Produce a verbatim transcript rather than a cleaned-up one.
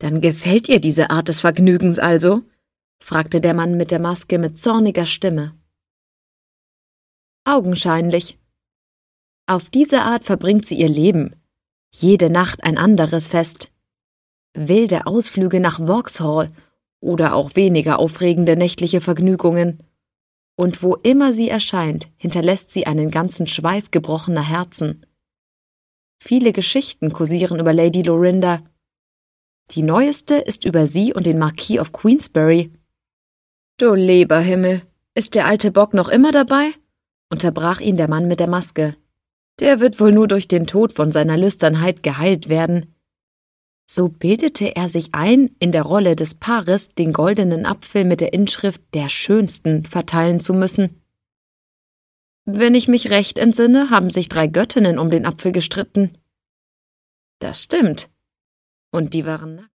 »Dann gefällt ihr diese Art des Vergnügens also?« fragte der Mann mit der Maske mit zorniger Stimme. »Augenscheinlich. Auf diese Art verbringt sie ihr Leben. Jede Nacht ein anderes Fest. Wilde Ausflüge nach Vauxhall oder auch weniger aufregende nächtliche Vergnügungen. Und wo immer sie erscheint, hinterlässt sie einen ganzen Schweif gebrochener Herzen. Viele Geschichten kursieren über Lady Lorinda. Die neueste ist über sie und den Marquis of Queensberry.« »Du lieber Himmel, ist der alte Bock noch immer dabei?« unterbrach ihn der Mann mit der Maske. »Der wird wohl nur durch den Tod von seiner Lüsternheit geheilt werden.« So bildete er sich ein, in der Rolle des Paares den goldenen Apfel mit der Inschrift »Der Schönsten« verteilen zu müssen. »Wenn ich mich recht entsinne, haben sich drei Göttinnen um den Apfel gestritten.« »Das stimmt. Und die waren nackt.«